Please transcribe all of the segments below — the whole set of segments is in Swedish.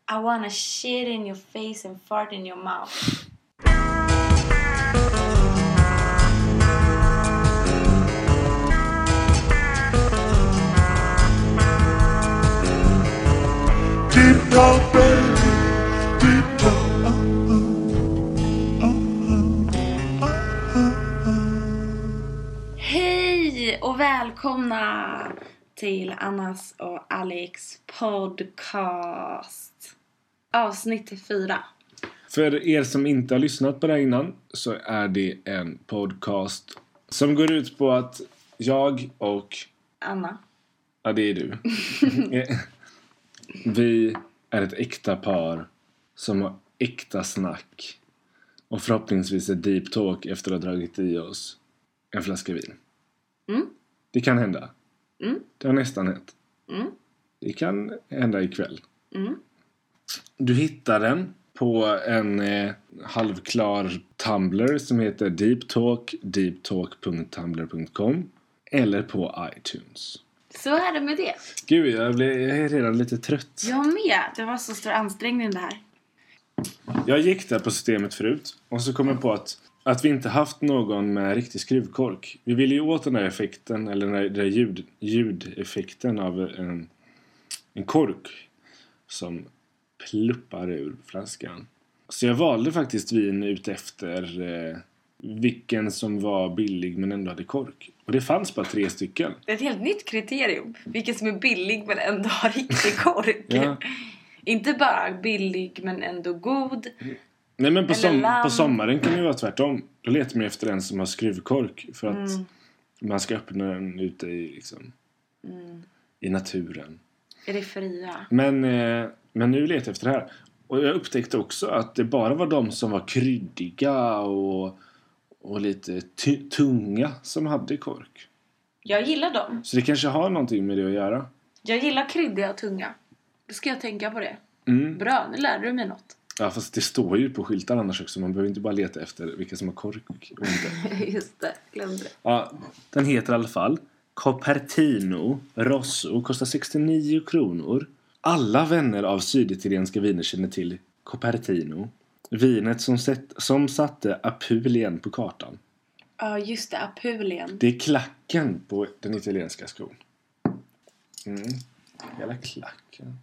I wanna shit in your face and fart in your mouth. Deep talk, baby. Deep talk. Hej och välkomna till Annas och Alex podcast. Avsnitt 4. För er som inte har lyssnat på det innan så är det en podcast som går ut på att jag och Anna. Ja, det är du. Vi är ett äkta par som har äkta snack och förhoppningsvis ett deep talk efter att ha dragit i oss en flaska vin. Det kan hända. Det har nästan hänt. Det kan hända ikväll. Du hittar den på en halvklar Tumblr som heter deeptalk.tumblr.com eller på iTunes. Så är det med det. Gud, jag är redan lite trött. Jag med. Det var så stor ansträngning det här. Jag gick där på systemet förut och så kom jag på att vi inte haft någon med riktig skruvkork. Vi ville ju åt den där effekten, eller den där ljudeffekten av en kork som pluppar ur flaskan. Så jag valde faktiskt vin ut efter vilken som var billig men ändå hade kork. Och det fanns bara 3 stycken. Det är ett helt nytt kriterium. Vilken som är billig men ändå har riktig kork. Ja. Inte bara billig men ändå god. Nej, men på sommaren kan det ju vara tvärtom. Då letar man efter en som har skruvkork. För att man ska öppna den ute i, i naturen. Är det fria? Men nu letar jag efter det här. Och jag upptäckte också att det bara var de som var kryddiga och lite tunga som hade kork. Jag gillar dem. Så det kanske har någonting med det att göra. Jag gillar kryddiga och tunga. Då ska jag tänka på det. Bra, nu lärde du mig något. Ja, fast det står ju på skyltar annars också. Man behöver inte bara leta efter vilka som har kork och inte. Just det, glömde det. Ja, den heter i alla fall Copertino Rosso. Kostar 69 kronor. Alla vänner av syditalienska viner känner till Copertino. Vinet som satte Apulien på kartan. Ja, just det, Apulien. Det är klacken på den italienska skon. Hela klacken.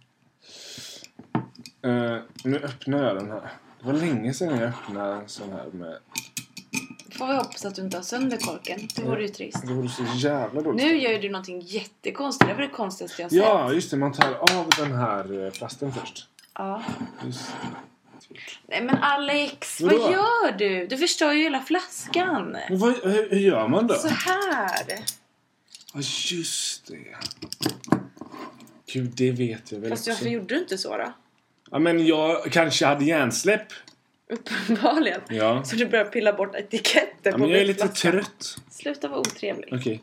Nu öppnar jag den här. Det var länge sedan jag öppnade en sån här med... Får vi hoppas att du inte har sönder korken. Det vore ju trist. Det vore så jävla dåligt. Nu gör du någonting jättekonstigt. Det var det konstigaste jag sett. Ja, just det. Man tar av den här plasten först. Ja. Just. Nej men Alex, Vadå? vad gör du? Du förstör ju hela flaskan. Men hur gör man då? Så här. Ja, just det. Gud, det vet jag väl Fast också. varför gjorde du inte så då? Ja, men jag kanske hade hjärnsläpp. Uppenbarligen. Ja. Så du börjar pilla bort etiketter Ja, på men jag är lite flaskan. trött. Sluta vara otrevlig. Okej.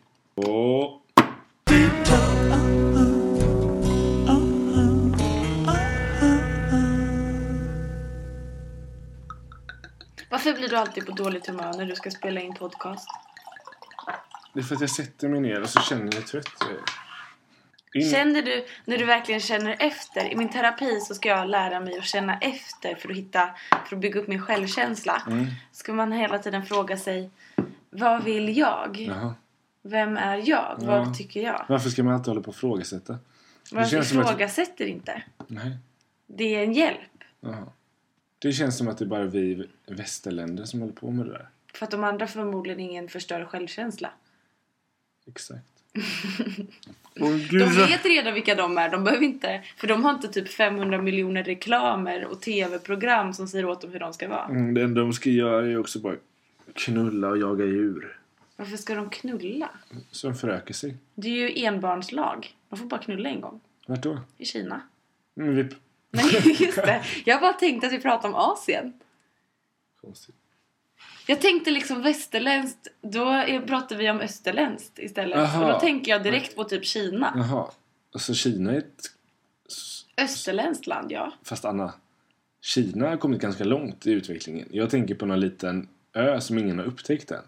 Varför blir du alltid på dåligt humör när du ska spela in podcast? Det är för att jag sätter mig ner och så känner jag trött. Känner du, när du verkligen känner efter? I min terapi så ska jag lära mig att känna efter för att bygga upp min självkänsla. Ska man hela tiden fråga sig, vad vill jag? Jaha. Vem är jag? Ja. Vad tycker jag? Varför ska man alltid hålla på och frågasätta? Varför känns som att- ifrågasätter inte? Nej. Det är en hjälp. Jaha. Det känns som att det är bara vi västerländer som håller på med det där. För att de andra förmodligen ingen förstör självkänsla. Exakt. De vet redan vilka de är. De behöver inte, för de har inte typ 500 miljoner reklamer och tv-program som säger åt dem hur de ska vara. Det enda de ska göra är också bara knulla och jaga djur. Varför ska de knulla? Så de förökar sig. Det är ju enbarnslag. De får bara knulla en gång. Vart då? I Kina. Men vi... Nej, just det. Jag bara tänkte att vi pratar om Asien. Konstigt. Jag tänkte liksom västerländskt. Då pratar vi om österländskt istället. Aha. Och då tänker jag direkt på typ Kina. Jaha. Alltså Kina är ett... Österländskt land, ja. Fast Anna, Kina har kommit ganska långt i utvecklingen. Jag tänker på någon liten ö som ingen har upptäckt än.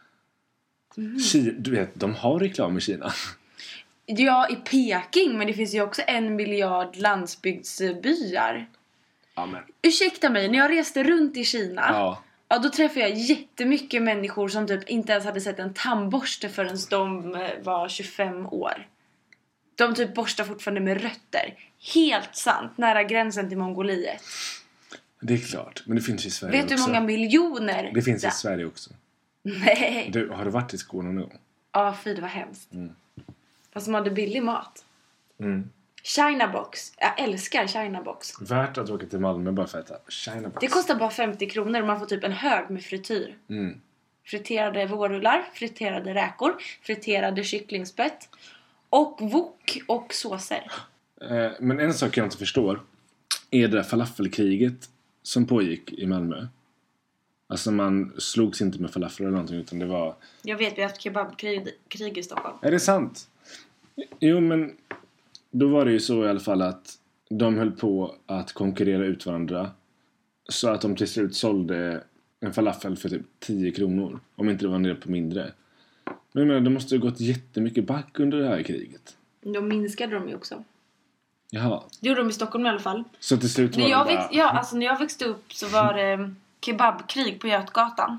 Du vet, de har reklam i Kina. Ja, i Peking. Men det finns ju också 1 miljard landsbygdsbyar. Amen. Ursäkta mig, när jag reste runt i Kina, ja, då träffade jag jättemycket människor som typ inte ens hade sett en tandborste förrän de var 25 år. De typ borstar fortfarande med rötter. Helt sant, nära gränsen till Mongoliet. Det är klart, men det finns i Sverige också. Vet du hur många miljoner? Det finns i Sverige också. Nej. Har du varit i Skåne någon gång? Ja, fy, det var hemskt. Fast de hade billig mat. China Box. Jag älskar China Box. Värt att åka till Malmö bara för att äta China Box. Det kostar bara 50 kronor och man får typ en hög med frityr. Friterade vårrullar, friterade räkor, friterade kycklingspett och wok och såser. Men en sak jag inte förstår är det där falafelkriget som pågick i Malmö. Alltså man slogs inte med falafel eller någonting, utan det var... Jag vet, vi har haft kebabkrig i Stockholm. Är det sant? Jo, men då var det ju så i alla fall att de höll på att konkurrera ut varandra. Så att de till slut sålde en falafel för typ 10 kronor. Om inte det var nere på mindre. Men jag menar, det måste ha gått jättemycket back under det här kriget. De minskade de ju också. Jaha. Det gjorde de i Stockholm i alla fall. Så till slut var när jag växte upp så var det kebabkrig på Götgatan.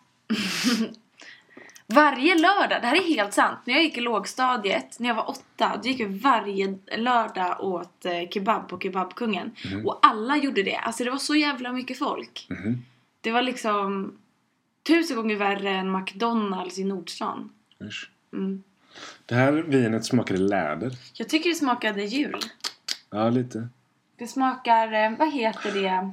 Varje lördag, det här är helt sant. När jag gick i lågstadiet, när jag var 8, då gick jag varje lördag åt kebab på Kebabkungen. Och alla gjorde det. Alltså det var så jävla mycket folk. Det var liksom 1000 gånger värre än McDonalds i Nordstan. Det här vinet smakade läder. Jag tycker det smakade jul. Ja, lite. Det smakar, vad heter det?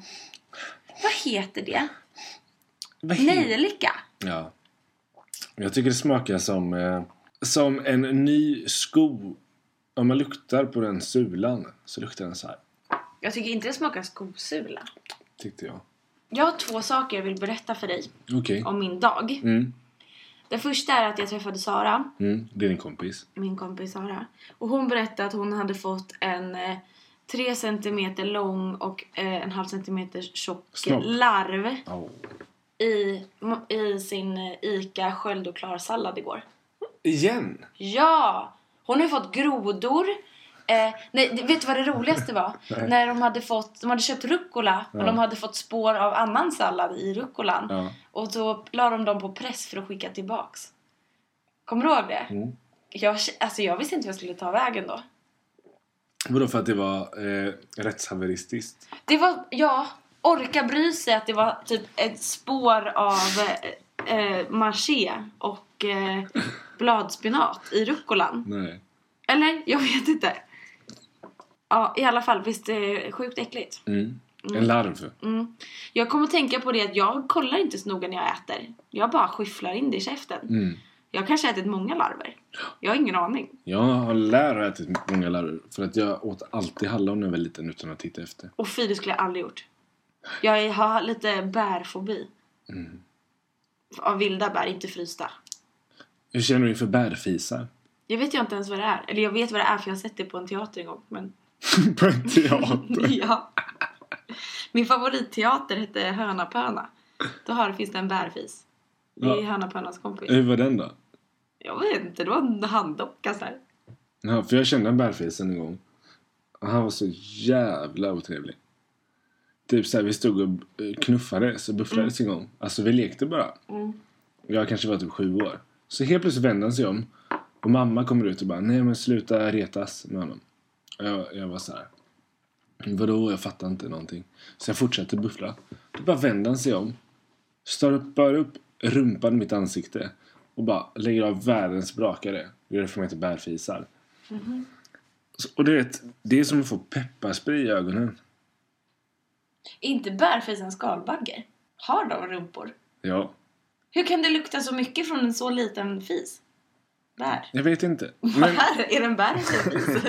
Nejlika. Ja. Jag tycker det smakar som en ny sko. Om man luktar på den sulan så luktar den så här. Jag tycker inte det smakar skosula. Tyckte jag. Jag har 2 saker jag vill berätta för dig. Okej. Om min dag. Det första är att jag träffade Sara. Det är din kompis. Min kompis Sara. Och hon berättade att hon hade fått en 3 centimeter lång och 1,5 centimeter tjock larv. I sin Ica sköld och klar sallad igår. Igen? Ja! Hon har fått grodor. Nej, vet du vad det roligaste var? När de hade köpt rucola och de hade fått spår av annan sallad i rucolan. Och då la de dem på press för att skicka tillbaks. Kommer du ihåg det? Jag visste inte vad jag skulle ta vägen då. Vadå, för att det var rättshaveristiskt? Det var, orka bry sig att det var typ ett spår av marché och bladspinat i rucolan. Nej. Eller? Jag vet inte. Ja, i alla fall, visst det är sjukt äckligt. En larv. Jag kommer att tänka på det att jag kollar inte så noga när jag äter. Jag bara skyfflar in det i käften. Jag kanske har ätit många larver. Jag har ingen aning. Jag har lärt ätit många larver. För att jag åt alltid hallon när jag var liten utan att titta efter. Och fy, det skulle jag aldrig gjort. Jag har lite bärfobi. Av vilda bär, inte frysta. Hur känner du inför bärfisar? Jag vet ju inte ens vad det är. Eller jag vet vad det är för jag har sett det på en teater en gång. Men... På en teater? Ja. Min favoritteater hette Hönapöna. Då finns det en bärfis. Det är Hönapönas kompis. Hur var den då? Jag vet inte, det var en handdocka så här. Ja, för jag kände en bärfisen en gång. Och han var så jävla otrevlig. Typ såhär, vi stod och knuffade så bufflades en gång. Alltså vi lekte bara. Jag kanske var typ 7 år. Så helt plötsligt vände han sig om. Och mamma kommer ut och bara, nej men sluta retas med honom. Jag var så här. Vadå? Jag fattar inte någonting. Så jag fortsatte buffla. Då bara vände han sig om. Står upp rumpan i mitt ansikte. Och bara lägger av världens brakare. Det är därför man heter bärfisar. Och det är som att få pepparspray i ögonen. Inte bärfisen skalbagger. Har de rumpor? Ja. Hur kan det lukta så mycket från en så liten fis? Bär. Jag vet inte. Men... är det en bärfis?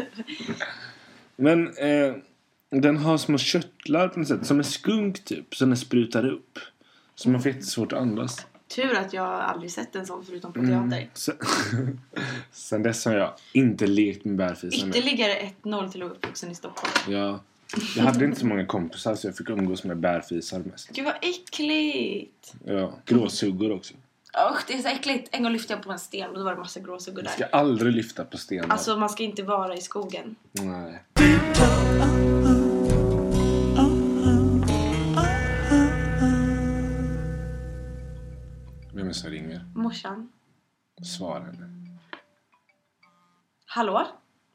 Men den har små körtlar på något sätt. Som en skunk typ. Som den sprutar upp. Så man får jättesvårt att andas. Tur att jag aldrig sett en sån förutom på teater. Sen dess har jag inte lekt med bärfisar. Ytterligare 1-0 till att vara uppvuxen i Stockholm. Ja. Jag hade inte så många kompisar så jag fick umgås med bärfisar mest. Gud vad äckligt. Ja, gråsuggor också. Det är så äckligt. En gång lyfte jag på en sten och då var det massa gråsuggor där. Jag ska aldrig lyfta på stenar. Alltså man ska inte vara i skogen. Nej. som ringer? Morsan. Svara henne. Hallå?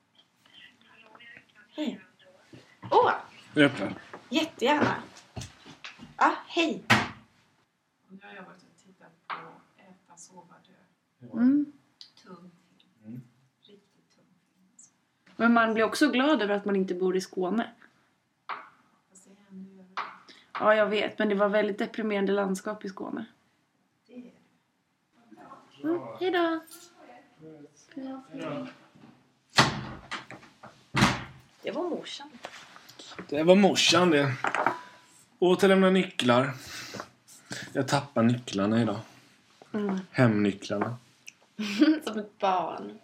Hej. Åh, Jag öppnar. jättegärna. Ja, hej. Nu har jag varit och tittat på Äta, sova, dö. Tung film. Riktigt tung film. Men man blir också glad över att man inte bor i Skåne. Fast det händer ju överallt. Ja, jag vet. Men det var väldigt deprimerande landskap i Skåne. Det är det. Hej då. Det var morsan. Det var morsan det. Återlämna nycklar. Jag tappar nycklarna idag. Hemnycklarna. Som ett barn.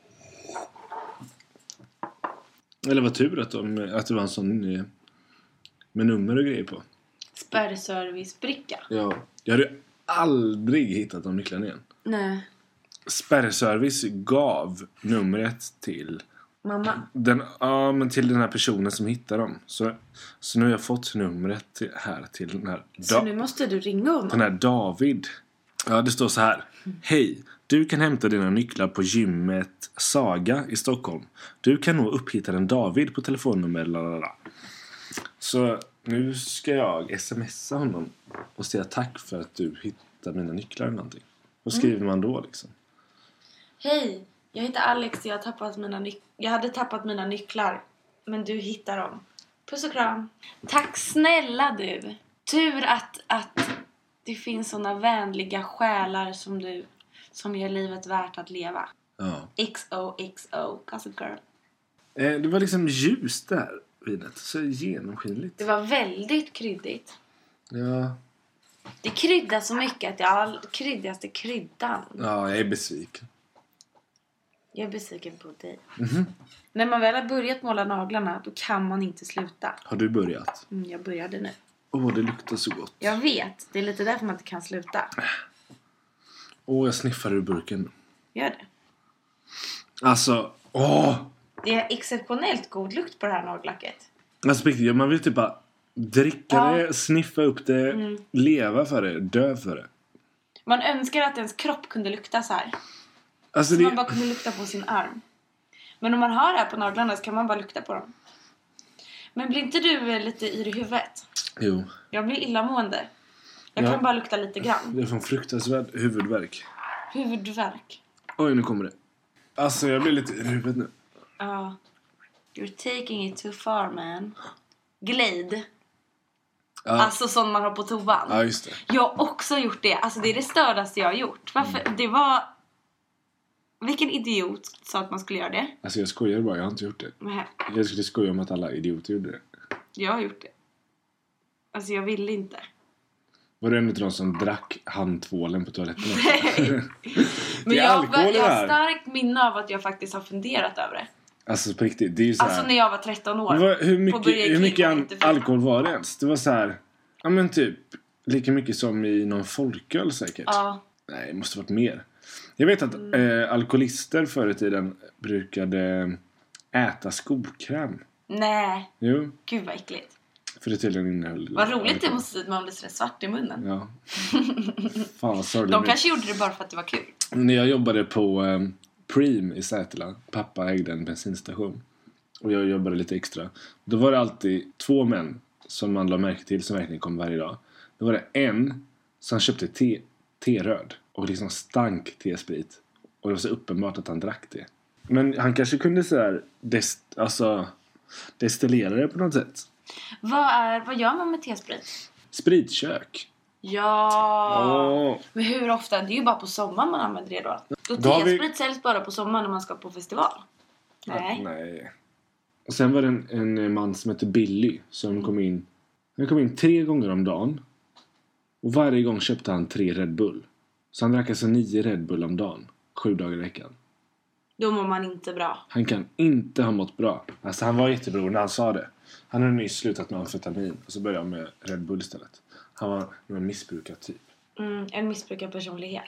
Eller vad tur att det var en sån med nummer och grejer på. Spärrservicebricka. Ja. Jag hade ju aldrig hittat de nycklarna igen. Nej. Spärrservice gav numret till Mamma. men till den här personen som hittade dem. Så nu har jag fått numret till den här Så nu måste du ringa honom. den här David. Ja, det står så här. Hej, du kan hämta dina nycklar på gymmet Saga i Stockholm. Du kan nog upphitta den David på telefonnummer lalala. Så nu ska jag smsa honom och säga tack för att du hittade mina nycklar eller någonting. Vad skriver man då liksom? Hej, jag heter Alex. Jag hade tappat mina nycklar. Men du hittar dem. Puss och kram. Tack snälla du. Tur att det finns såna vänliga själar som du. Som gör livet värt att leva. Ja. XOXO, Gossip Girl. Det var liksom ljus där vinet. Så genomskinligt. Det var väldigt kryddigt. Ja. Det kryddar så mycket att jag kryddigaste kryddan. Ja, jag är besviken. Jag är besviken på dig. Mhm. När man väl har börjat måla naglarna, då kan man inte sluta. Har du börjat? Jag började nu. Det luktar så gott. Jag vet, det är lite därför man inte kan sluta. Jag sniffar ur burken. Gör det. Alltså, Det är exceptionellt god lukt på det här nagellacket. Alltså riktigt, man vill typ bara dricka det, sniffa upp det, leva för det, dö för det. Man önskar att ens kropp kunde lukta så här. Alltså Så man bara kunde lukta på sin arm. Men om man har det här på naglarna så kan man bara lukta på dem. Men blir inte du lite yr i huvudet? Jo. Jag blir illamående. Jag kan bara lukta lite grann. Jag får en fruktansvärd huvudvärk. Huvudvärk. Oj, nu kommer det. Alltså, jag blir lite yr i huvudet nu. Ja. You're taking it too far, man. Glade. Ja. Alltså som man har på toan. Ja, just det. Jag har också gjort det. Alltså det är det stördaste jag har gjort. Varför? Det var... Vilken idiot sa att man skulle göra det? Alltså jag skojar bara, jag har inte gjort det. Nej, Jag skulle skoja om att alla idioter gjorde det. jag har gjort det. Alltså jag ville inte. Var det en av de som drack handtvålen på toaletten? Men Det är jag alkohol i det har här. starkt minne av att jag faktiskt har funderat över det. Alltså på riktigt, det är ju så här. Alltså när jag var 13 år. Hur mycket alkohol var det ens? Det var så här. Ja men typ lika mycket som i någon folköl säkert. Ja. Nej, det måste varit mer. Jag vet att alkoholister förr i tiden brukade äta skokräm. Nej. Jo, Gud vad äckligt. för det tydligen innehöll. Vad roligt det måste se ut när man blir så svart i munnen. Ja. Fan vad sorgligt. De kanske gjorde det bara för att det var kul. När jag jobbade på Preem i Sätela. Pappa ägde en bensinstation. Och jag jobbade lite extra. Då var det alltid 2 män som man la märke till som verkligen kom varje dag. Då var det en som köpte te-röd. Och liksom stank te-sprit. Och det var så uppenbart att han drack det. Men han kanske kunde så här destillera det på något sätt. Vad gör man med tesprit? Spritkök. Ja. Men hur ofta? Det är ju bara på sommaren man använder det då. Då har tesprit säljs bara på sommaren när man ska på festival. Nej. Nej. Och sen var det en man som hette Billy som kom in. Han kom in 3 gånger om dagen. Och varje gång köpte han 3 Red Bull. Så han drack alltså 9 Red Bull om dagen. 7 dagar i veckan. Då mår man inte bra. Han kan inte ha mått bra. Alltså han var jättebra när han sa det. Han hade nyss slutat med amfetamin. Och så började han med Red Bull istället. Han var en missbrukare typ. En missbrukarpersonlighet.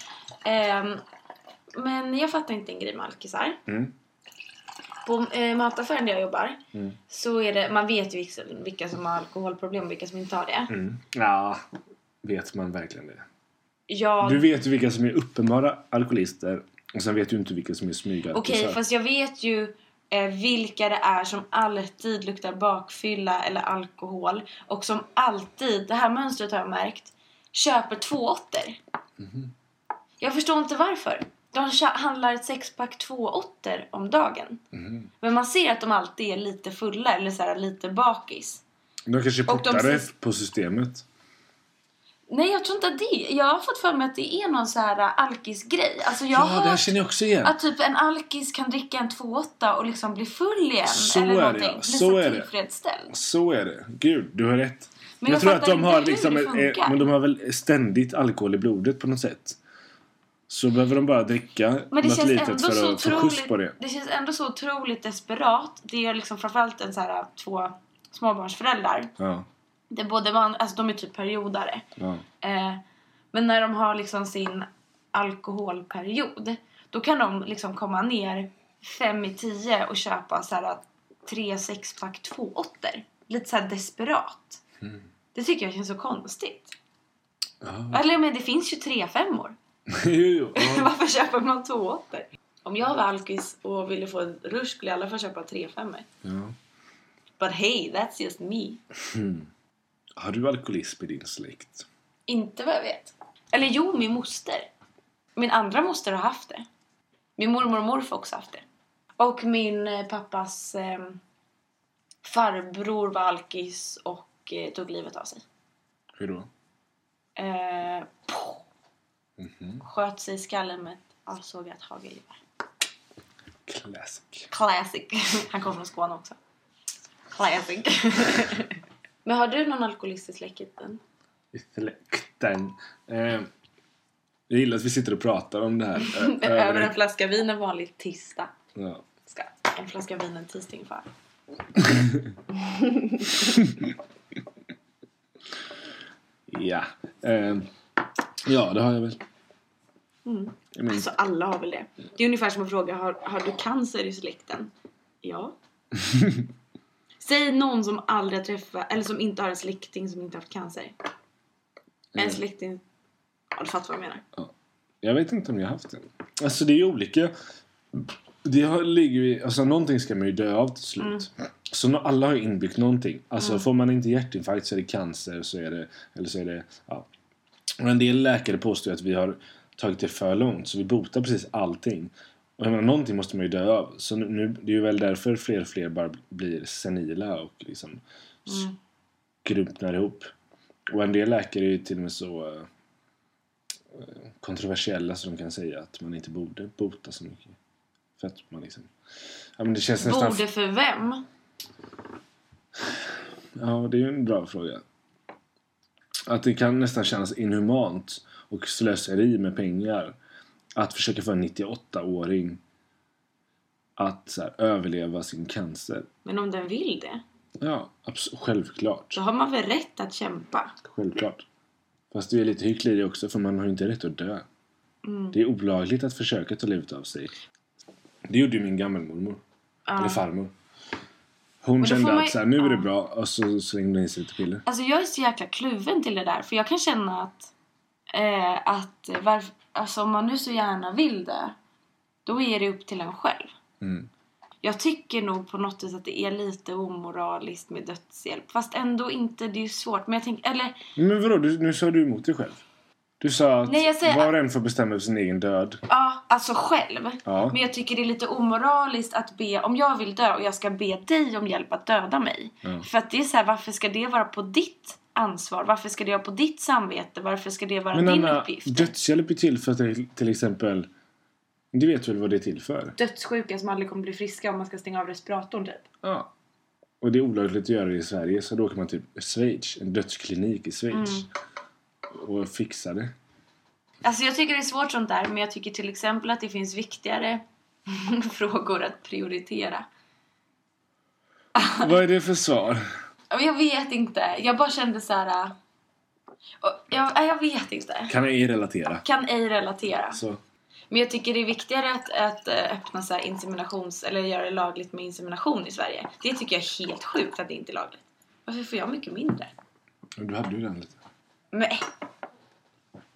Men jag fattar inte en grej med alkisar. På mataffären där jag jobbar så är det, man vet ju vilka som har alkoholproblem och vilka som inte har det. Ja, vet man verkligen det? Du vet ju vilka som är uppenbara alkoholister. Och sen vet du inte vilka som är smygalkoholister. Okej, fast jag vet ju vilka det är som alltid luktar bakfylla eller alkohol. Och som alltid, det här mönstret har jag märkt, köper 2-8. Jag förstår inte varför. De handlar ett 6-pack 2-8 om dagen. Men man ser att de alltid är lite fulla eller så här, lite bakis. De kanske portare på systemet. Nej, jag tror inte att det. Jag har fått för mig att det är någon så här alkis-grej. Alltså jag har det här känner jag också igen. Att typ en alkis kan dricka en 2-8 och liksom bli full igen. Så eller är någonting. det, ja. Bli Så är tillfredsställd. Så är det. Gud, du har rätt. Men jag tror att de har inte liksom men de har väl ständigt alkohol i blodet på något sätt. Så behöver de bara dricka något litet för att få skjuts på det. Det känns ändå så otroligt desperat. Det är liksom framförallt en så här 2 småbarnsföräldrar. Ja. Det både alltså de är typ periodare. Ja. Men när de har liksom sin alkoholperiod, då kan de liksom komma ner 5-10 och köpa så här 3-6-pack 2-8. Lite så här desperat. Det tycker jag känns så konstigt. Eller men det finns ju 3-5-or. Jo. Varför köper man 2-8? Om jag var alkis och ville få en rush skulle jag i alla fall köpa 3-5. Ja. But hey, that's just me. Har du alkoholism i din släkt? Inte vad jag vet. Eller jo, min moster. Min andra moster har haft det. Min mormor och morfar också haft det. Och min pappas farbror var alkis och tog livet av sig. Hur då? Sköt sig i skallen med ett avsågat hagelgevär. Classic. Han kommer från Skåne också. Classic. Men har du någon alkoholist i släkten? I släkten? Jag gillar att vi sitter och pratar om det här. Över en flaska vin en vanlig tisdag. Ja. Ska en flaska vin en tisdag ungefär. Ja. Ja, det har jag väl. Alltså alla har väl det. Det är ungefär som att fråga, har du cancer i släkten? Ja. Säg någon som aldrig har träffat, eller som inte har en släkting som inte har haft cancer. En släkting. Ja, du fattar vad jag menar. Ja. Jag vet inte om jag har haft det. Alltså det är ju olika. Ligger ju, alltså någonting ska man ju dö av till slut. Så alla har ju inbyggt någonting. Alltså får man inte hjärtinfarkt så är det cancer, så är det, eller så är det, ja. Och en del läkare påstår att vi har tagit det för långt, så vi botar precis allting. Och jag menar, någonting måste man ju dö av. Så nu, det är ju väl därför fler och fler bara blir senila och liksom skrumpnar ihop. Och en del läkare är ju till och med så kontroversiella så de kan säga att man inte borde bota så mycket. För att man liksom... Ja, men det känns nästan... Borde för vem? Ja, det är ju en bra fråga. Att det kan nästan kännas inhumant och slöseri med pengar att försöka få en 98-åring att så här, överleva sin cancer. Men om den vill det? Ja, självklart. Så har man väl rätt att kämpa? Självklart. Fast det är lite hyckleri också, för man har ju inte rätt att dö. Det är olagligt att försöka ta livet av sig. Det gjorde ju min gammelmormor. Eller farmor. Hon kände att så här, nu är det bra. Och så slängde hon in sig lite piller. Alltså jag är så jäkla kluven till det där. För jag kan känna alltså om man nu så gärna vill det, då är det upp till en själv. Jag tycker nog på något vis att det är lite omoraliskt med dödshjälp. Fast ändå inte, det är ju svårt. Men jag tänker, eller... Men vadå, nu sa du emot dig själv. Du sa att var och en får bestämma över sin egen död. Ja, alltså själv. Ja. Men jag tycker det är lite omoraliskt att be, om jag vill dö och jag ska be dig om hjälp att döda mig. För att det är så här, varför ska det vara på ditt ansvar? Varför ska det vara på ditt samvete? Varför ska det vara din uppgift? Dödshjälp är till för att till exempel... Du vet väl vad det är till för? Dödssjuka som aldrig kommer bli friska om man ska stänga av respiratorn typ. Ja. Och det är olagligt att göra det i Sverige. Så då kan man typ Schweiz, en dödsklinik i Schweiz. Och fixa det. Alltså jag tycker det är svårt sånt där. Men jag tycker till exempel att det finns viktigare frågor att prioritera. Vad är det för svar? Jag vet inte. Jag bara kände så här. Jag vet inte. Kan ej relatera. Så. Men jag tycker det är viktigare att öppna så här eller göra det lagligt med insemination i Sverige. Det tycker jag är helt sjukt att det inte är lagligt. Varför får jag mycket mindre? Du hade ju den lite. Nej.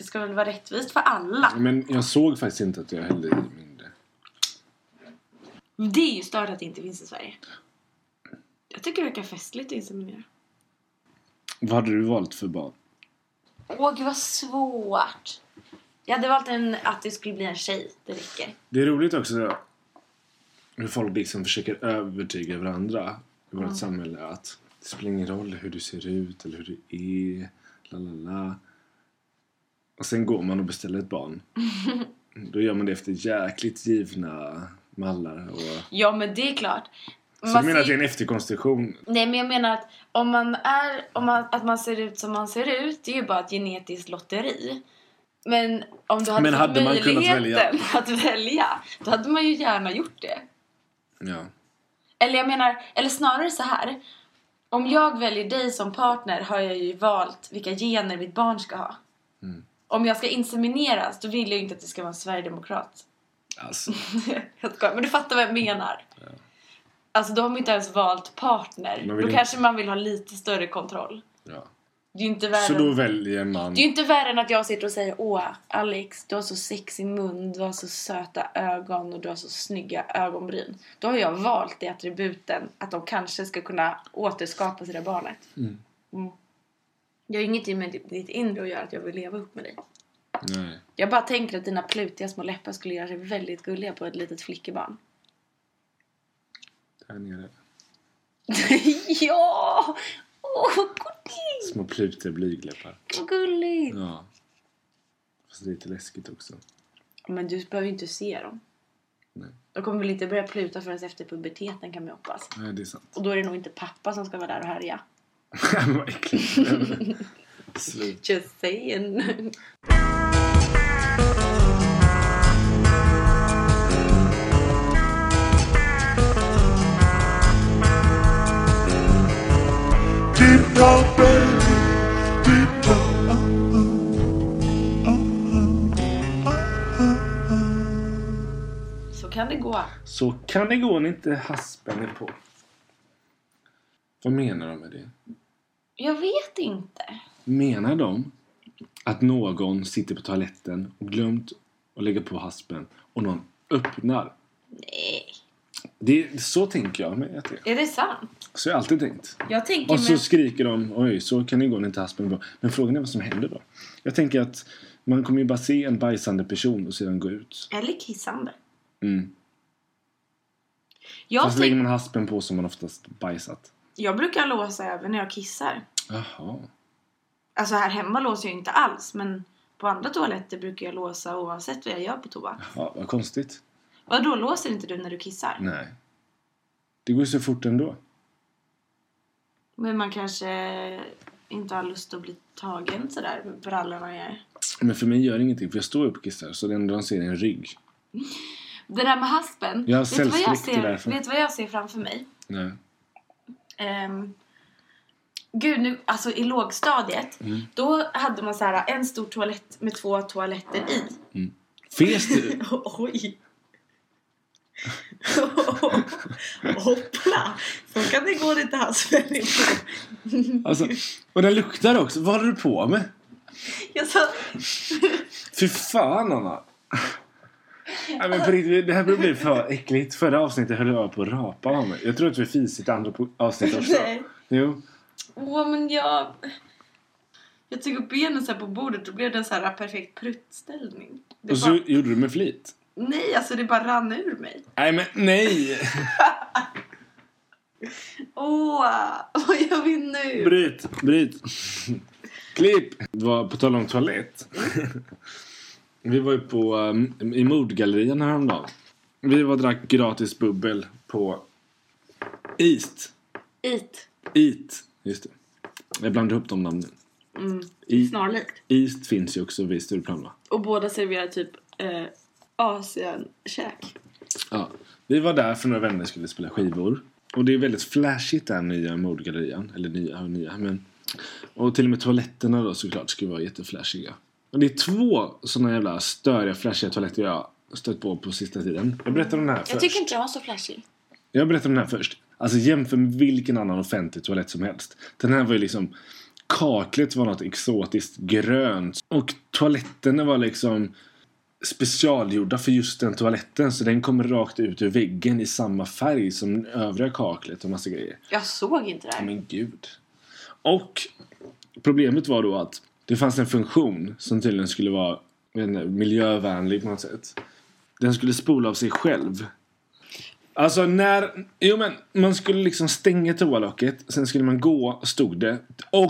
ska väl vara rättvist för alla. Men jag såg faktiskt inte att jag hällde i mindre. Det är ju stört att det inte finns i Sverige. Jag tycker det verkar festligt att inseminera. Vad hade du valt för barn? Åh, gud vad svårt. Jag hade valt att det skulle bli en tjej. Det räcker. Det är roligt också hur folk liksom försöker övertyga varandra i vårt samhälle att det spelar ingen roll hur du ser ut eller hur du är. Lalala. Och sen går man och beställer ett barn. Då gör man det efter jäkligt givna mallar. Och... Ja, men det är klart. Så jag menar att det är en efterkonstruktion? Nej, men jag menar att att man ser ut som man ser ut, det är ju bara ett genetiskt lotteri. Men om du hade fått möjligheten att välja, då hade man ju gärna gjort det. Ja. Eller snarare så här. Om jag väljer dig som partner har jag ju valt vilka gener mitt barn ska ha. Mm. Om jag ska insemineras, då vill jag ju inte att det ska vara en sverigedemokrat. Alltså. Men du fattar vad jag menar. Ja. Alltså då har man inte ens valt partner. Då kanske man vill ha lite större kontroll. Ja. Det är ju inte värre. Så då väljer man... Det är ju inte värre än att jag sitter och säger: åh, Alex, du har så sexig mun, du har så söta ögon och du har så snygga ögonbryn. Då har jag valt det attributen att de kanske ska kunna återskapa sig det barnet. Mm. Jag har inget med ditt inre att göra att jag vill leva upp med dig. Nej. Jag bara tänker att dina plutiga små läppar skulle göra sig väldigt gulliga på ett litet flickebarn. Där nere. Ja! Åh, gulligt! Små plutiga blygläppar. Vad gulligt! Ja. Fast det är lite läskigt också. Men du behöver ju inte se dem. Nej. De kommer väl inte börja pluta förrän efter puberteten, kan man hoppas. Nej, det är sant. Och då är det nog inte pappa som ska vara där och härja. Vad äckligt. Slut. Just saying. Deep down, baby, deep down. Så kan det gå. Så kan det gå när inte haspen är på. Vad menar de med det? Jag vet inte. Menar de att någon sitter på toaletten och glömt att lägga på haspen och någon öppnar? Nej. Så tänker jag med det. Är det sant? Så har jag alltid tänkt. Jag tänker och så skriker de: oj, så kan det gå när inte haspen är bra. Men frågan är vad som händer då. Jag tänker att man kommer ju bara se en bajsande person och sedan gå ut. Eller kissande. Mm. Fast lägger man haspen på som man oftast bajsat. Jag brukar låsa även när jag kissar. Jaha. Alltså här hemma låser jag inte alls. Men på andra toaletter brukar jag låsa oavsett vad jag gör på toa. Ja, vad konstigt. Vadå, låser inte du när du kissar? Nej. Det går ju så fort ändå. Men man kanske inte har lust att bli tagen sådär med brallorna är. Men för mig gör det ingenting, för jag står upp och kissar. Så det enda de ser är en rygg. Det där med haspen. Jag har vet du vad jag ser framför mig? Nej. Gud, nu, alltså i lågstadiet. Då hade man så här en stor toalett med 2 toaletter i. Fes du? Oj. Hoppla. Så kan det gå lite haspen. Alltså, och den luktar också. Vad håller du på med? Jag sa... Fy fan, Anna. Nej, men på riktigt, det här blir för äckligt. Förra avsnittet höll jag på att rapa av mig. Jag tror att vi fisigt andra avsnitt också. Nej. Jo. Men jag tog upp benen så här på bordet och blev det en så här perfekt pruttställning. Och så gjorde du med flit? Nej, alltså det bara rann ur mig. Nej, men nej! Vad gör vi nu? Bryt. Klipp. Det var på tal om toalett. Vi var ju i Mordgallerian häromdagen. Vi var och drack gratis bubbel på East. Eat, just det. Jag blandade ihop de namnen. Snarlikt. East finns ju också vid Stureplan, va? Och båda serverar typ Asian-käk. Ja, vi var där för några vänner skulle spela skivor. Och det är väldigt flashigt där nya Mordgallerian. Eller nya, men... Och till och med toaletterna då såklart ska vara jätteflashiga. Och det är 2 såna jävla störiga, flashiga toaletter jag stött på sista tiden. Jag berättar om den här först. Jag tycker inte jag var så flashig. Jag berättar om den här först. Alltså jämför med vilken annan offentlig toalett som helst. Den här var ju liksom kaklet var något exotiskt grönt. Och toaletterna var liksom specialgjorda för just den toaletten. Så den kommer rakt ut ur väggen i samma färg som övriga kaklet och massa grejer. Jag såg inte det här. Men gud. Och problemet var då att det fanns en funktion som tydligen skulle vara miljövänlig på något sätt. Den skulle spola av sig själv. Alltså man skulle liksom stänga toalocket. Sen skulle man gå, stod det. Och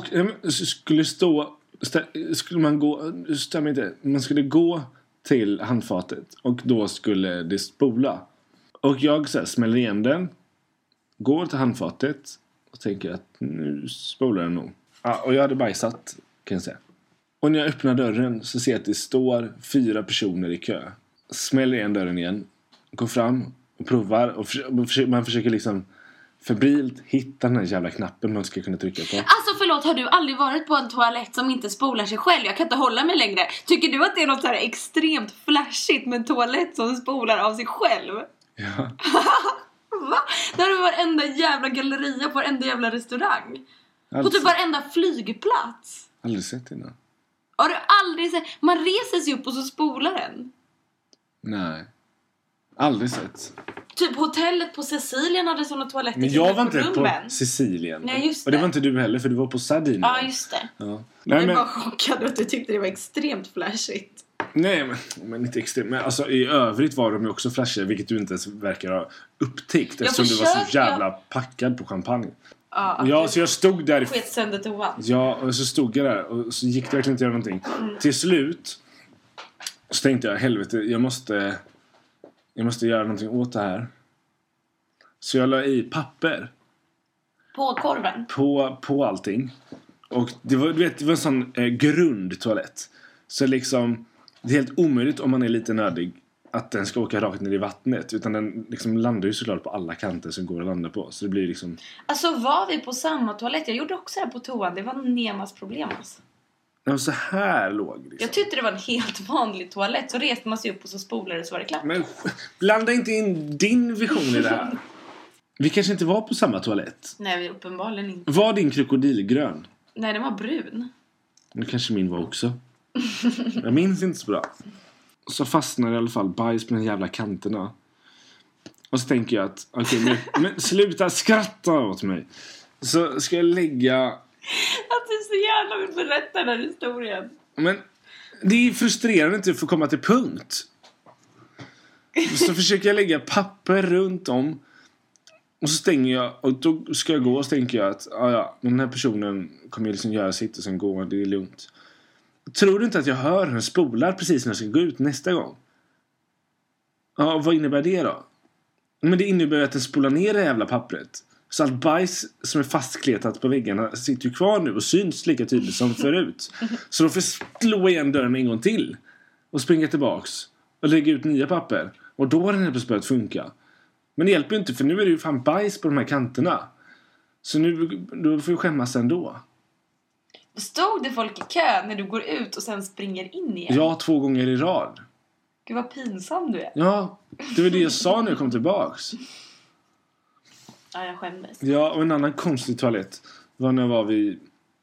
man skulle gå till handfatet. Och då skulle det spola. Och jag så här, smäller igen den. Går till handfatet. Och tänker att nu spolar den nog. Ja, och jag hade bajsat, kan jag säga. Och när jag öppnar dörren så ser jag att det står 4 personer i kö. Smäller igen dörren igen. Går fram och provar. Och man försöker liksom febrilt hitta den här jävla knappen man ska kunna trycka på. Alltså förlåt, har du aldrig varit på en toalett som inte spolar sig själv? Jag kan inte hålla mig längre. Tycker du att det är något så här extremt flashigt med en toalett som spolar av sig själv? Ja. Va? Det har du varenda jävla galleria på varenda jävla restaurang. På typ varenda flygplats. Aldrig sett innan. Har du aldrig sett? Man reser sig upp och så spolar den. Nej. Aldrig sett. Typ hotellet på Sicilien hade såna toaletter. Men jag var inte på Sicilien. Nej, just det. Och det var inte du heller, för du var på Sardinien. Ja, just det. Ja. Jag var chockad att du tyckte det var extremt flashigt. Nej, men inte extremt. Men alltså, i övrigt var de ju också flashiga, vilket du inte ens verkar ha upptäckt. Eftersom du var så jävla packad på champagne. Ja, så jag stod där. Skett sönder toan. Ja, och så stod jag där. Och så gick det verkligen inte att göra någonting. Till slut så tänkte jag, helvete, jag måste göra någonting åt det här. Så jag la i papper. På korven? På allting. Och det var en sån grundtoalett. Så liksom, det är helt omöjligt om man är lite nördig att den ska åka rakt ner i vattnet. Utan den liksom landar ju såklart på alla kanter som går att landa på. Så det blir liksom... Alltså var vi på samma toalett? Jag gjorde också det här på toan. Det var Nemas problem alltså. Ja, så här låg liksom. Jag tyckte det var en helt vanlig toalett. Så reste man sig upp och så spolade det, så var det klart. Men blanda inte in din vision i det här. Vi kanske inte var på samma toalett. Nej, vi uppenbarligen inte. Var din krokodilgrön? Nej, den var brun. Det kanske min var också. Jag minns inte så bra. Så fastnar i alla fall bajs på de jävla kanterna. Och så tänker jag att okej, men sluta skratta åt mig. Så ska jag lägga... Att du så gärna vill berätta den här historien. Men det är frustrerande inte att få komma till punkt. Så försöker jag lägga papper runt om. Och så stänger jag. Och då ska jag gå och så tänker jag att den här personen kommer liksom göra sitt och sen gå. Det är lugnt. Tror du inte att jag hör hur den spolar precis när jag ska gå ut nästa gång? Ja, vad innebär det då? Men det innebär att den spolar ner det jävla pappret. Så allt bajs som är fastkletat på väggarna sitter ju kvar nu och syns lika tydligt som förut. Så då får jag slå igen dörren en gång till. Och springa tillbaks. Och lägga ut nya papper. Och då har den här plötsligt börjat funka. Men det hjälper ju inte, för nu är det ju fan bajs på de här kanterna. Så då får jag skämmas ändå. Stod det folk i kö när du går ut och sen springer in igen? Ja, 2 gånger i rad. Gud vad pinsam du är. Ja, det var det jag sa när jag kom tillbaks. Ja, jag skämdes. Ja, och en annan konstig toalett var när jag var vid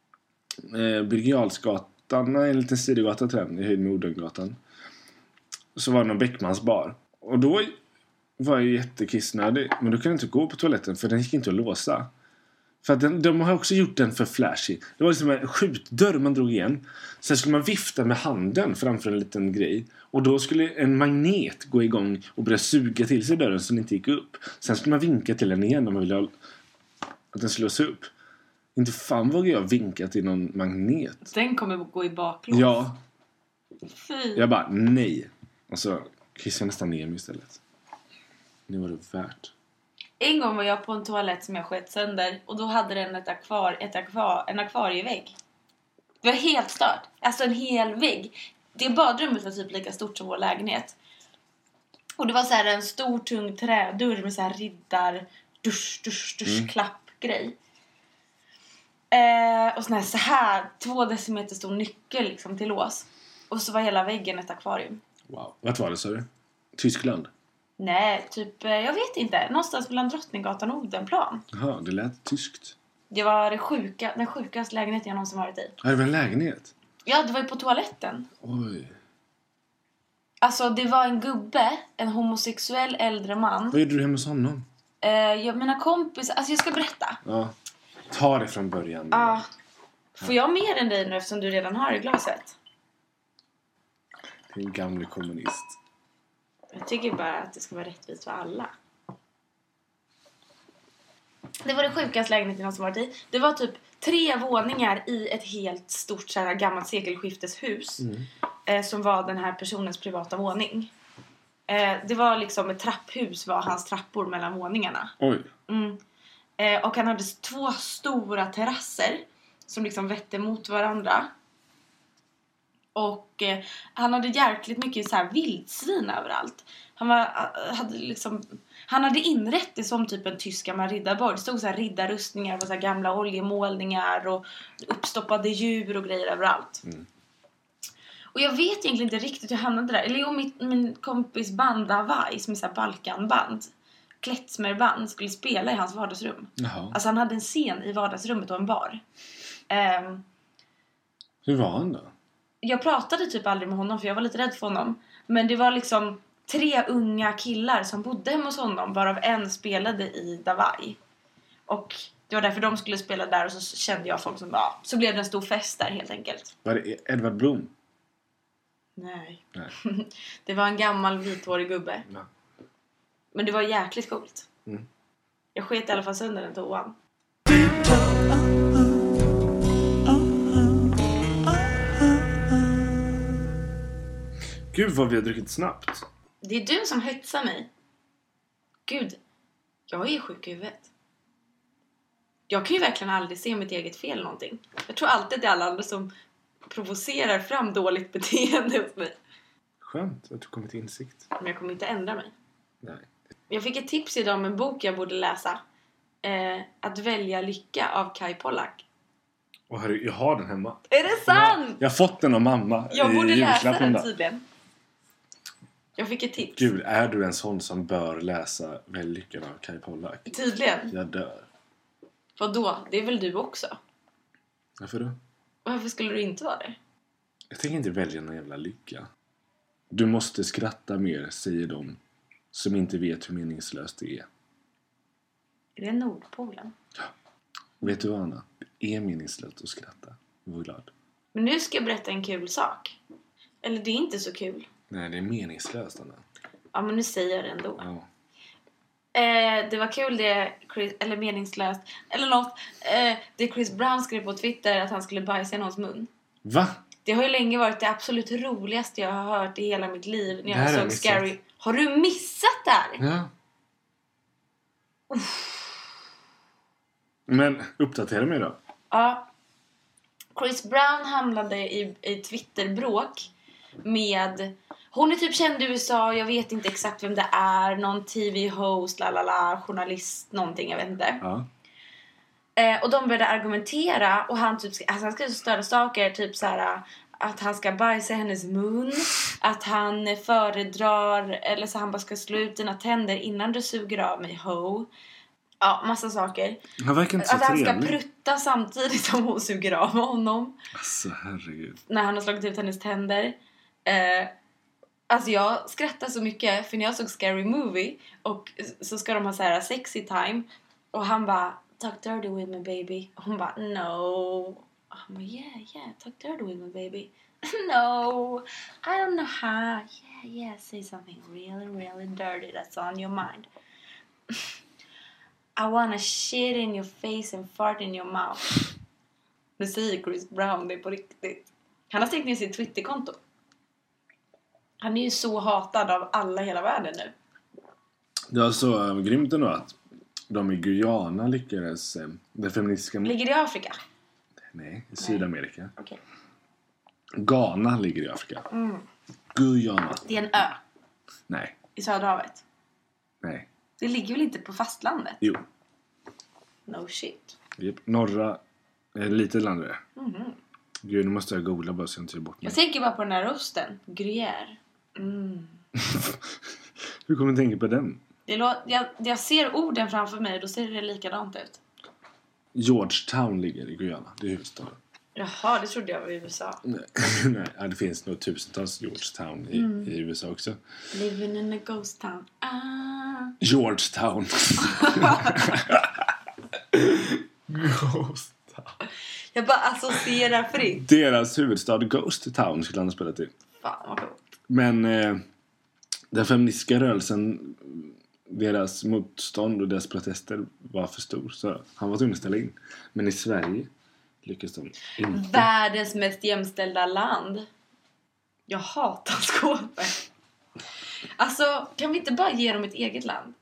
Birger Jarlsgatan. Nej, en liten sidogata till den, i höjd med Odengatan. Så var det någon Bäckmans bar. Och då var jag jättekissnödig. Men då kunde jag inte gå på toaletten, för den gick inte att låsa. För att de har också gjort den för flashy. Det var liksom en skjutdörr man drog igen. Sen skulle man vifta med handen framför en liten grej. Och då skulle en magnet gå igång och börja suga till sig dörren så den inte gick upp. Sen skulle man vinka till den igen om man ville att den skulle låsa upp. Inte fan vågar jag vinka till någon magnet. Den kommer gå i baklås. Ja. Fy. Jag bara, nej. Och så kissade jag nästan ner mig istället. Det var det värt. En gång var jag på en toalett som jag skett sönder. Och då hade den en akvarievägg. Det var helt stört. Alltså en hel vägg. Det badrummet var typ lika stort som vår lägenhet. Och det var så här en stor tung trädörr med så här riddar klappgrej. Och så här 2 decimeter stor nyckel liksom till lås. Och så var hela väggen ett akvarium. Wow. Vart var det, sa du? Tyskland? Nej, typ, jag vet inte. Någonstans mellan Drottninggatan och Odenplan. Jaha, det lät tyskt. Det var den sjukaste lägenheten jag någonsin varit i. Ja, det var en lägenhet? Ja, det var ju på toaletten. Oj. Alltså, det var en gubbe, en homosexuell äldre man. Vad gjorde du hemma hos honom? Mina kompisar, alltså jag ska berätta. Ja. Ta det från början. Ja. Får jag mer än dig nu eftersom du redan har i glaset? En gammal kommunist. Jag tycker bara att det ska vara rättvist för alla. Det var det sjukaste lägenheten som varit i. Det var typ 3 våningar i ett helt stort så här gammalt sekelskifteshus. Som var den här personens privata våning. Det var liksom ett trapphus var hans trappor mellan våningarna. Oj. Och han hade 2 stora terrasser som liksom vette mot varandra. Och han hade jäkligt mycket så här vildsvin överallt. Han hade inrett det som typ en tysk gammal riddarborg. Det stod så här riddarrustningar på så här gamla oljemålningar och uppstoppade djur och grejer överallt. Och jag vet egentligen inte riktigt hur jag hamnade där. Eller min kompis band Hawaii, som är så här Balkanband, klezmerband, skulle spela i hans vardagsrum. Jaha. Alltså han hade en scen i vardagsrummet och en bar. Hur var han då? Jag pratade typ aldrig med honom för jag var lite rädd för honom. Men det var liksom 3 unga killar som bodde hemma hos honom, varav en spelade i Davai. Och det var därför de skulle spela där och så kände jag folk som så blev det en stor fest där helt enkelt. Var det Edvard Blom? Nej. Nej. Det var en gammal vithårig gubbe. Ja. Men det var jäkligt coolt. Jag sket i alla fall sönder den toan. Gud vad vi har druckit snabbt. Det är du som hetsar mig. Gud, jag är sjuk i huvudet. Jag kan ju verkligen aldrig se mitt eget fel någonting. Jag tror alltid det är alla andra som provocerar fram dåligt beteende hos mig. Skönt att du kommit till insikt. Men jag kommer inte ändra mig. Nej. Jag fick ett tips idag om en bok jag borde läsa. Att välja lycka av Kai Pollak. Och jag har den hemma. Är det sant? Jag har fått den av mamma. Jag borde läsa den då. tydligen. Jag fick ett tips. Gud, är du en sån som bör läsa Välj lyckan av Kai Pollak? Tydligen. Jag dör. Vadå? Det är väl du också? Varför då? Varför skulle du inte vara det? Jag tänker inte välja någon jävla lycka. Du måste skratta mer, säger de som inte vet hur meningslöst det är. Är det Nordpolen? Vet du vad, Anna? Det är meningslöst att skratta. Var glad. Men nu ska jag berätta en kul sak. Eller det är inte så kul. Nej, det är meningslöst, Anna. Ja, men nu säger jag det ändå. Ja. Det var kul det eller meningslöst eller något. Det Chris Brown skrev på Twitter att han skulle bajsa i någons mun. Va? Det har ju länge varit det absolut roligaste jag har hört i hela mitt liv när jag såg missat. Scary. Har du missat där? Ja. Men uppdatera mig då. Ja. Chris Brown hamnade i Twitterbråk med... Hon är typ känd i USA, jag vet inte exakt vem det är. Någon TV-host, journalist, någonting, jag vet inte. Ja. Och de började argumentera och han typ, alltså han skrev så större saker, typ så här att han ska bajsa i hennes mun, att han föredrar, eller så han bara ska slå ut dina tänder innan du suger av mig, ho. Ja, massa saker. Han verkar inte så att han ska trevlig. prutta samtidigt som hon suger av honom. Alltså, herregud. När han har slagit ut hennes tänder. Alltså jag skrattar så mycket för när jag såg Scary Movie och så ska de ha så här sexy time och han bara talk dirty with me baby och hon bara no. Han bara yeah talk dirty with me baby. No, I don't know how. Yeah say something really dirty that's on your mind. I wanna shit in your face and fart in your mouth. Nu säger Chris Brown det på riktigt. Han har stängt ner sitt Twitterkonto. Han är ju så hatad av alla i hela världen nu. Det var så grymt ändå att de i Guyana lyckades... Det feministiska... Ligger det i Afrika? Nej, i Sydamerika. Okej. Ghana ligger i Afrika. Guyana. Det är en ö Nej, i Söderhavet. nej. Det ligger väl inte på fastlandet? Jo. No shit. Yep. Norra... lite land är det. Gud, nu måste jag googla bara så jag inte gör bort mig. Jag tänker bara på den här rösten. Gruyère. Hur kommer du tänka på den? Jag ser orden framför mig och då ser det likadant ut. Georgetown ligger i Guyana. Det är huvudstaden. Jaha, det trodde jag var i USA. Nej, det finns nog tusentals Georgetown i USA också. Living in a ghost town. Georgetown. Jag bara associerar fritt. Deras huvudstad Ghost Town skulle han ha spelat i. Fan vad coolt. Men den feministiska rörelsen, deras motstånd och deras protester var för stor. Så han var tvungen att ställa in. Men i Sverige lyckas de inte. Världens mest jämställda land. Jag hatar Skåne. Alltså, kan vi inte bara ge dem ett eget land?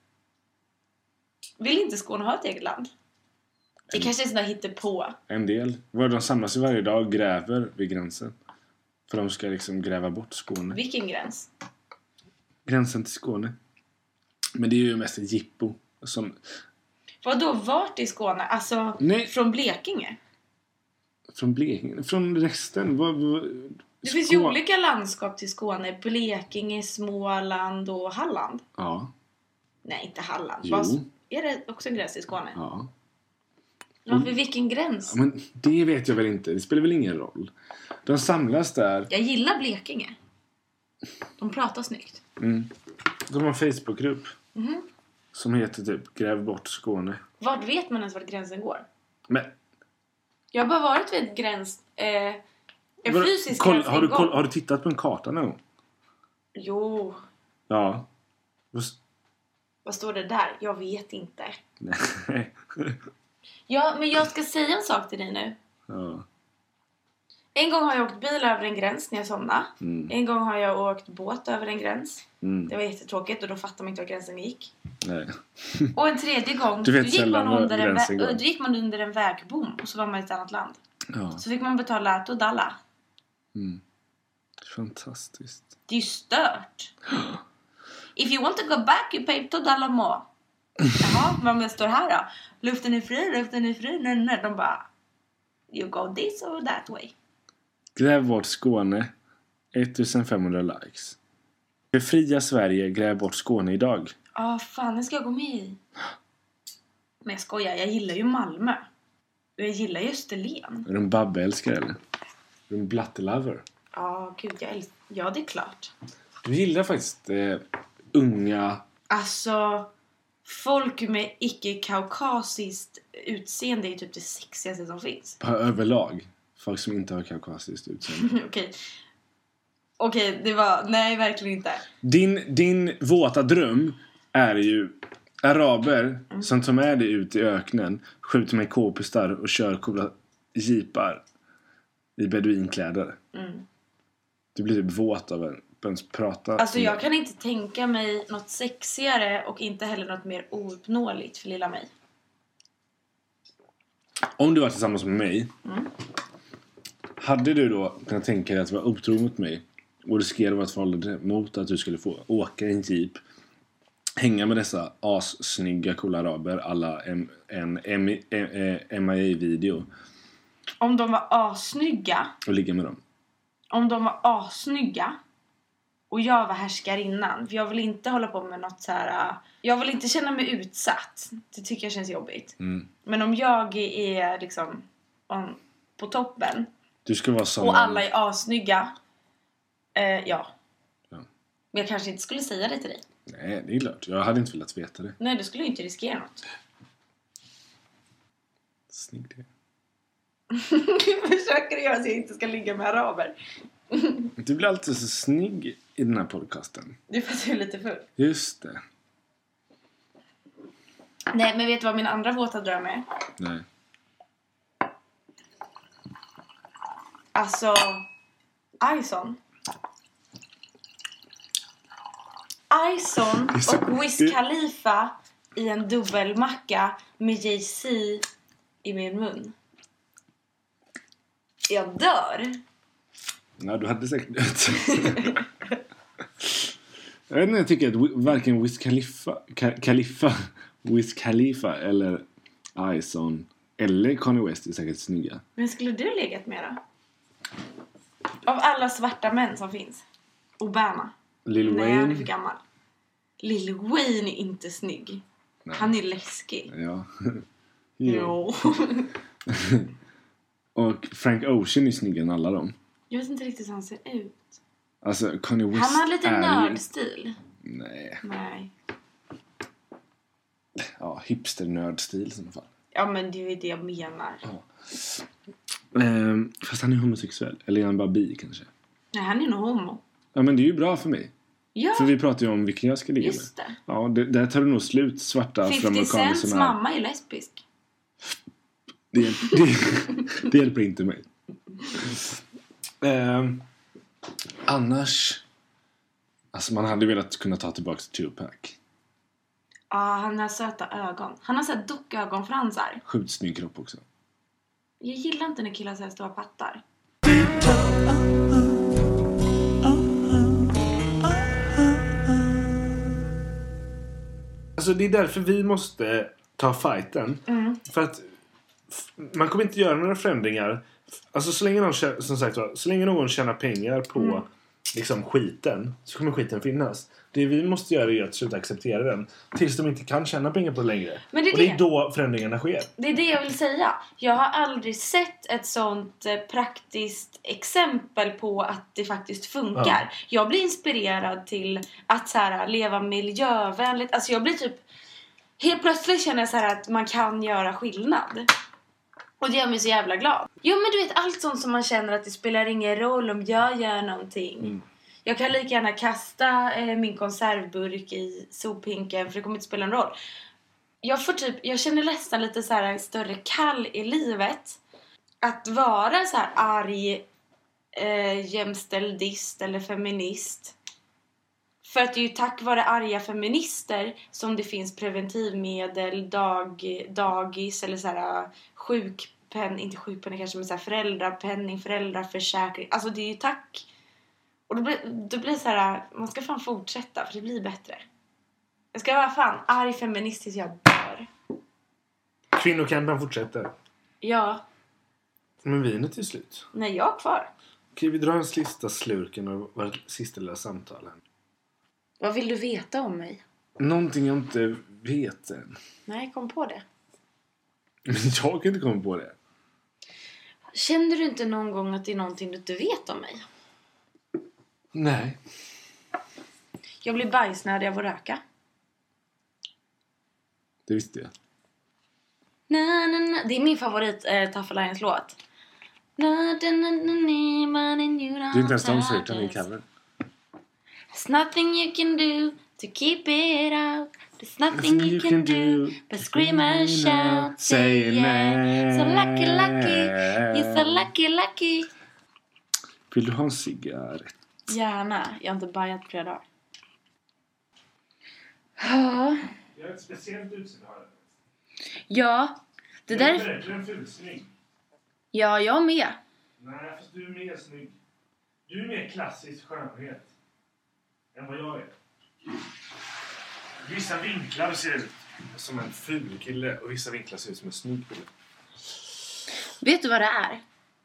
Vill inte Skåne ha ett eget land? Det kanske är sådär hittepå. En del. Var de samlas varje dag och gräver vid gränsen. För de ska liksom gräva bort Skåne. Vilken gräns? Gränsen till Skåne. Men det är ju mest ett jippo. Som... Vadå, vart i Skåne? Alltså, Nej. Från Blekinge? Från Blekinge? Från resten? Det finns ju olika landskap till Skåne. Blekinge, Småland och Halland. Ja. Nej, inte Halland. Jo. Är det också en gräns i Skåne? Ja. Varför vilken gräns? Ja, men det vet jag väl inte. Det spelar väl ingen roll. De samlas där. Jag gillar Blekinge. De pratar snyggt. Mm. De har en Facebookgrupp. Som heter typ Gräv bort Skåne. Vart vet man ens vart gränsen går? Men Jag har bara varit vid ett gräns... en fysisk gräns. Har du tittat på en karta någon? Jo. Ja. Vad står det där? Jag vet inte. Nej. Ja, men jag ska säga en sak till dig nu. Ja. En gång har jag åkt bil över en gräns när jag somnade. Mm. En gång har jag åkt båt över en gräns. Mm. Det var jättetråkigt och då fattade man inte var gränsen gick. Nej. Och en tredje gång Du vet sällan var gränsen går. då gick man under en vägbom och så var man i ett annat land. Ja. Så fick man betala $2. Mm. Fantastiskt. Det är ju stört. If you want to go back you pay $2 more. Jaha, vad det står här då? Luften är fri. Nej. De bara, you go this or that way. Gräv bort Skåne. 1500 likes. Befria Sverige, gräv bort Skåne idag. Fan, det ska jag gå med i. Men jag skojar, jag gillar ju Malmö. Och jag gillar ju Österlen. Är du en Babbe-älskare eller? Är du en Blatte-lover? Gud, ja, det är klart. Du gillar faktiskt unga... Alltså, folk med icke-kaukasiskt utseende är typ det sexigaste som finns. Överlag. Folk som inte har kaukasiskt utseende. Okej, det var... Nej, verkligen inte. Din våta dröm är ju araber som tar med dig ut i öknen, skjuter med k-pistar och kör coola jeepar i beduinkläder. Du blir typ våt av en prata. Alltså jag kan inte tänka mig något sexigare och inte heller något mer ouppnåeligt för lilla mig. Om du var tillsammans med mig, hade du då kunnat tänka dig att vara otrogen mot mig och riskera vårt förhållande mot att du skulle få åka en jeep, hänga med dessa assnygga coola araber alla en MIA-video Om de var assnygga? och ligga med dem? Om de var assnygga och jag var härskarinnan, för jag vill inte hålla på med något så här. Jag vill inte känna mig utsatt. Det tycker jag känns jobbigt. Men om jag är liksom på toppen du ska vara som och alla är assnygga, ja. Men jag kanske inte skulle säga det till dig. Nej, det är klart. Jag hade inte velat veta det. Nej, du skulle ju inte riskera något. Snygg det. Försöker göra så att jag inte ska ligga med araber. Du blir alltid så snygg i den här podcasten. Det är för att du är lite full. Just det. Nej, men vet du vad min andra våta dröm är? Nej. Alltså, Ison och Wiz Khalifa i en dubbelmacka med Jay-Z i min mun. Jag dör. Ja, du hade säkert dött. Jag vet inte, jag tycker att varken Wiz Khalifa eller Ison eller Kanye West är säkert snygga. Men skulle du legat med då? Av alla svarta män som finns. Obama. Lil Nej, Wayne. han är för gammal. Lil Wayne är inte snygg. Nej. Han är läskig. Ja. Jo. Och Frank Ocean är snyggare än alla dem. Jag vet inte riktigt hur han ser ut. Alltså Kanye West. Han har lite nördstil. Nej. Ja, hipster-nördstil i alla fall. Ja, men det är det jag menar. Ja. Fast han är homosexuell. Eller är han bara bi kanske? Nej, han är nog homo. Ja, men det är ju bra för mig. Ja. För vi pratar ju om vilken jag ska ligga med. Just det. Ja, där tar det nog slut svarta 50 Cents mamma är lesbisk. Det hjälper inte mig. Annars... Alltså man hade velat kunna ta tillbaka Tupac. Ja, han har söta ögon. Han har så här dockögonfransar. Sjukt snygg kropp också. Jag gillar inte när killar så här stora pattar. Alltså det är därför vi måste ta fighten. För att man kommer inte göra några förändringar. Alltså så länge någon, som sagt, så länge någon tjänar pengar på liksom skiten, så kommer skiten finnas. Det vi måste göra är att sluta acceptera den tills de inte kan tjäna pengar på det längre. Men det är det är då förändringarna sker. Det är det jag vill säga. Jag har aldrig sett ett sånt praktiskt exempel på att det faktiskt funkar. Ja. Jag blir inspirerad till att så här, leva miljövänligt. Alltså jag blir typ... Helt plötsligt känner jag så här att man kan göra skillnad. Och det gör mig så jävla glad. Jo, men du vet, allt sånt som man känner att det spelar ingen roll om jag gör någonting. Jag kan lika gärna kasta min konservburk i sophinken, för det kommer inte spela någon roll. Jag känner nästan lite så här större kall i livet. Att vara så här arg, jämställdist eller feminist. För att det är ju tack vare arga feminister som det finns preventivmedel, dagis eller så här sjukpenning, inte sjukpenning kanske, men så här föräldrapenning, föräldraförsäkring. Alltså det är ju tack. Och då blir det så här, man ska fan fortsätta för det blir bättre. Jag ska vara fan arg feminist tills jag dör. Kvinnokampen fortsätter. Ja. Men vinet är slut. Nej, jag är kvar. Okej, vi drar en sista slurken av vårt sista lilla samtal här. Vad vill du veta om mig? Någonting jag inte vet än. Nej, kom på det. Men jag kan inte komma på det. Känner du inte någon gång att det är någonting du inte vet om mig? Nej. Jag blir bajsnödig av att röka. Det visste jag. Na, na, na. Det är min favorit Tough Alliance-låt. Du är inte ens de som gjort den i cover. There's nothing you can do to keep it out. There's nothing you can do but scream and shout. Say yeah. So lucky, lucky. You're so lucky, lucky. Vill du ha en cigarett? Gärna. Jag har inte bajat på flera dagar. Ja. Jag har ett speciellt utseende här. Ja. Det där är verkligen fulsnygg. Ja, jag med. Nej, fast du är mer snygg. Du är mer klassisk skönhet än vad jag är. Vissa vinklar ser ut som en ful kille och vissa vinklar ser ut som en snygg kille. Vet du vad det är?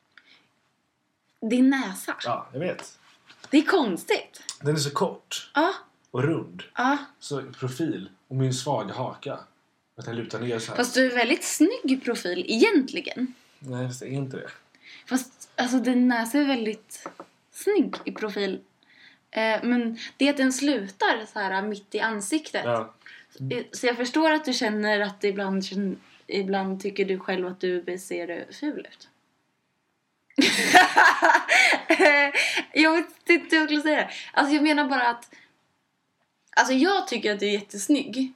Din näsa. Ja, jag vet. Det är konstigt. Den är så kort. Ja. Och rund. Ja. Så profil. Och min svaga haka. Att den lutar ner så här. Fast du är väldigt snygg profil egentligen. Nej, det är inte det. Fast alltså din näsa är väldigt snygg i profil. Men det är att den slutar så här mitt i ansiktet. Ja. Så jag förstår att du känner att ibland tycker du själv att du ser ful ut. Jag vet inte hur jag skulle säga det. Alltså jag menar bara att alltså jag tycker att du är jättesnygg.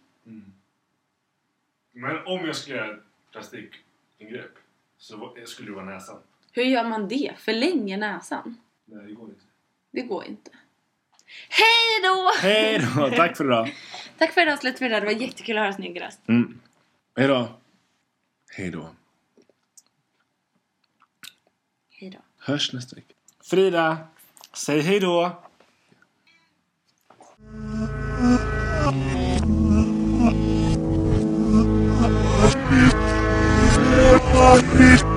Men om jag skulle göra plastikingrepp så skulle det vara näsan. Hur gör man det? Förlänger näsan? Nej, det går inte. Det går inte. Hej då! Hej då! Tack för idag. Tack för idag. Slut för idag. Det var jättekul att höra snygg röst. Hej då. Hej då. Hej då. Hörs nästa vecka. Frida, säg hej då. Peace.